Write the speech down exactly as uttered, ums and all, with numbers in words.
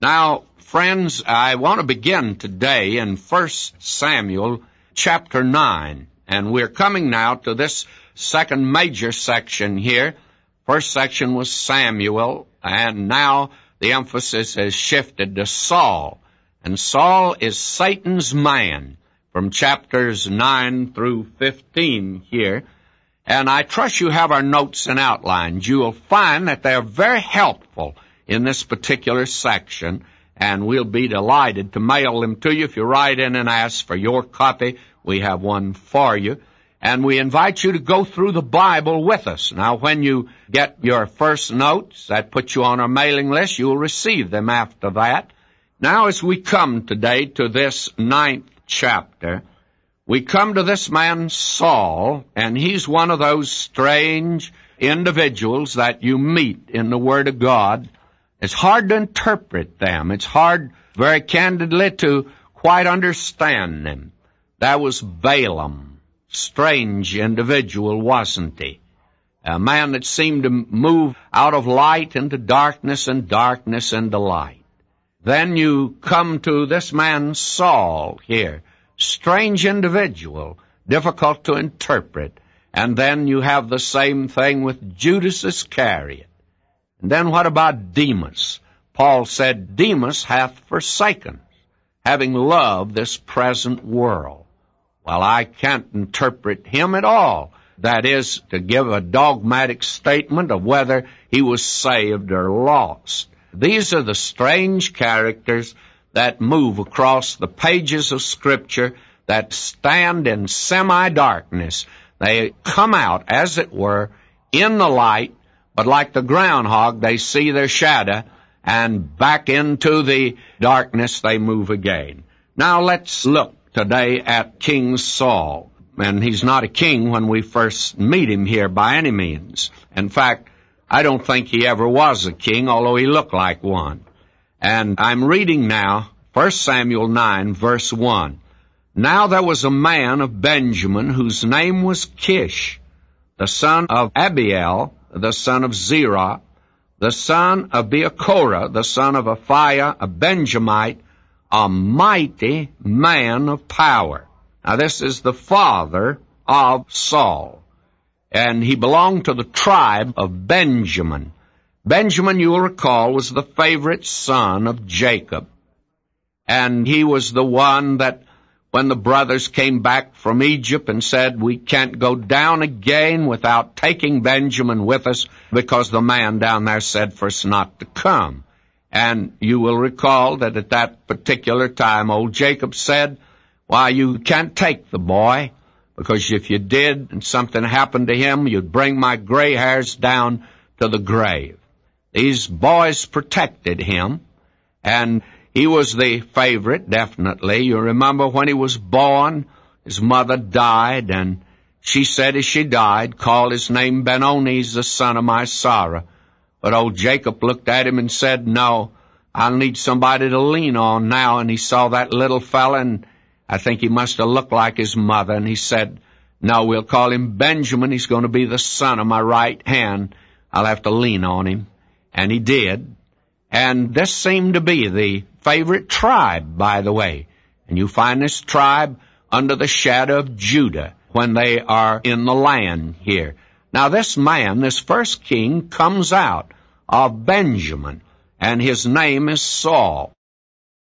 Now, friends, I want to begin today in First Samuel chapter nine, and we're coming now to this second major section here. First section was Samuel, and now the emphasis has shifted to Saul. And Saul is Satan's man from chapters nine through fifteen here. And I trust you have our notes and outlines. You will find that they are very helpful in this particular section, and we'll be delighted to mail them to you. If you write in and ask for your copy, we have one for you. And we invite you to go through the Bible with us. Now, when you get your first notes, that puts you on our mailing list. You will receive them after that. Now, as we come today to this ninth chapter, we come to this man Saul, and he's one of those strange individuals that you meet in the Word of God. It's hard to interpret them. It's hard, very candidly, to quite understand them. That was Balaam. Strange individual, wasn't he? A man that seemed to move out of light into darkness and darkness into light. Then you come to this man Saul here. Strange individual, difficult to interpret. And then you have the same thing with Judas Iscariot. And then what about Demas? Paul said, Demas hath forsaken us, having loved this present world. Well, I can't interpret him at all. That is, to give a dogmatic statement of whether he was saved or lost. These are the strange characters that move across the pages of Scripture that stand in semi-darkness. They come out, as it were, in the light, but like the groundhog, they see their shadow, and back into the darkness they move again. Now let's look today at King Saul. And he's not a king when we first meet him here by any means. In fact, I don't think he ever was a king, although he looked like one. And I'm reading now First Samuel nine, verse one. Now there was a man of Benjamin whose name was Kish, the son of Abiel, the son of Zerah, the son of Beachorah, the son of Aphiah, a Benjamite, a mighty man of power. Now this is the father of Saul, and he belonged to the tribe of Benjamin. Benjamin, you will recall, was the favorite son of Jacob, and he was the one that when the brothers came back from Egypt and said, we can't go down again without taking Benjamin with us because the man down there said for us not to come. And you will recall that at that particular time, old Jacob said, why, you can't take the boy, because if you did and something happened to him, you'd bring my gray hairs down to the grave. These boys protected him, and he was the favorite, definitely. You remember when he was born, his mother died, and she said as she died, called his name Benoni, the son of my sorrow. But old Jacob looked at him and said, no, I'll need somebody to lean on now. And he saw that little fella, and I think he must have looked like his mother, and he said, no, we'll call him Benjamin. He's going to be the son of my right hand. I'll have to lean on him. And he did. And this seemed to be the favorite tribe, by the way. And you find this tribe under the shadow of Judah when they are in the land here. Now this man, this first king, comes out of Benjamin, and his name is Saul.